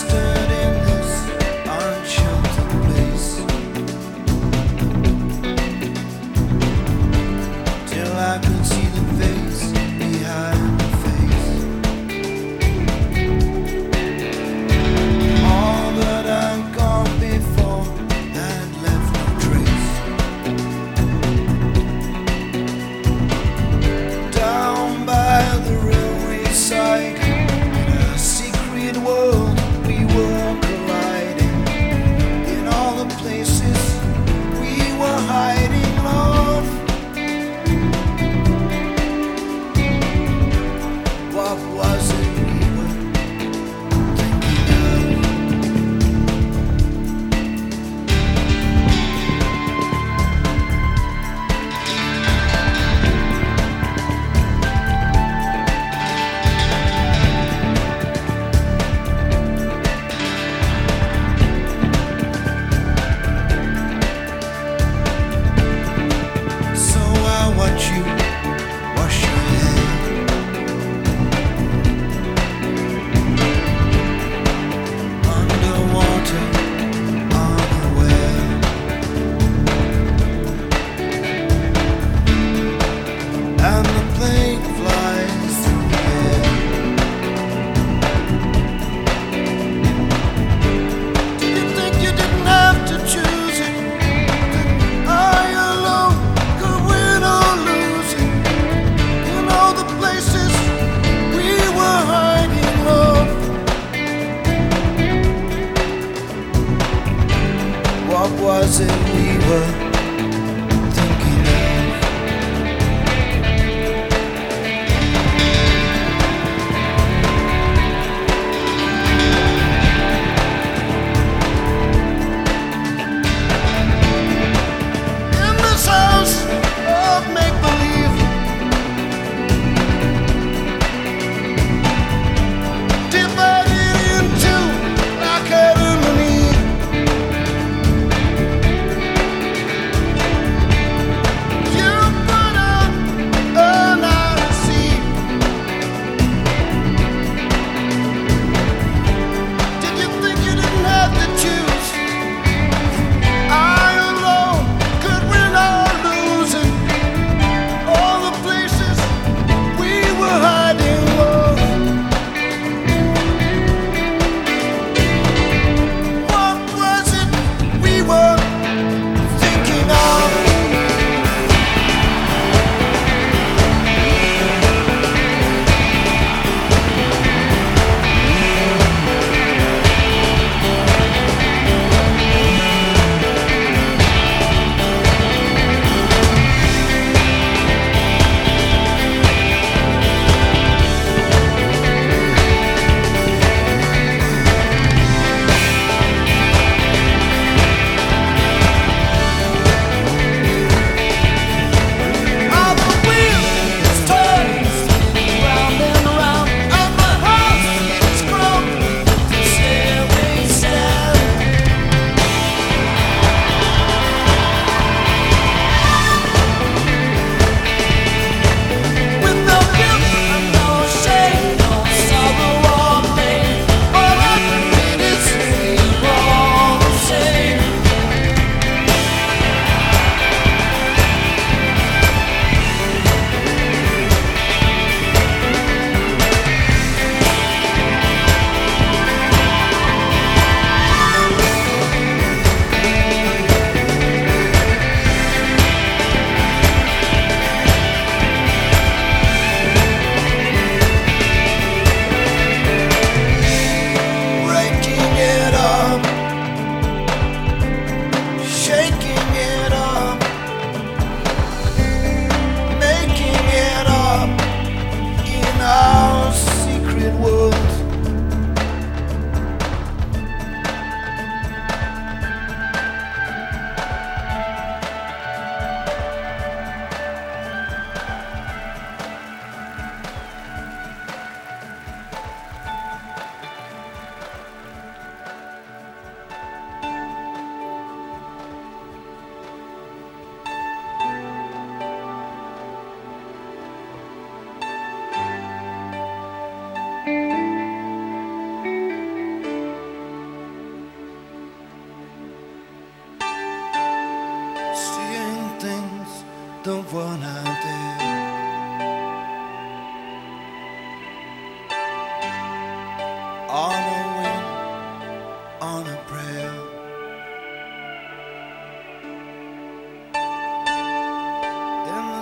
stood in this unsheltered place till I could see the face behind the face. All that I'd gone before had left no trace. Down by the railway side, in a secret world we were colliding. In all the places we were hiding, love. What was it we were thinking of? So I watch you wash your hair underwater, unaware. And the plane flies through the air. Did you think you didn't have to choose it? I alone could win or lose it. You know the places we were hiding, love. What was it we were thinking of? In this house of make-believe, divided into like Adam and Eve.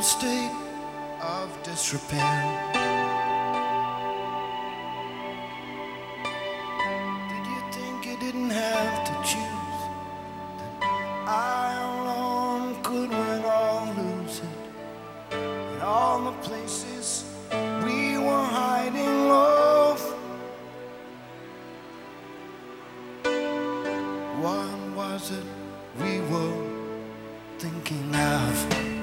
state of disrepair. Did you think you didn't have to choose? That I alone could win or lose it. In all the places we were hiding love, what was it we were thinking of?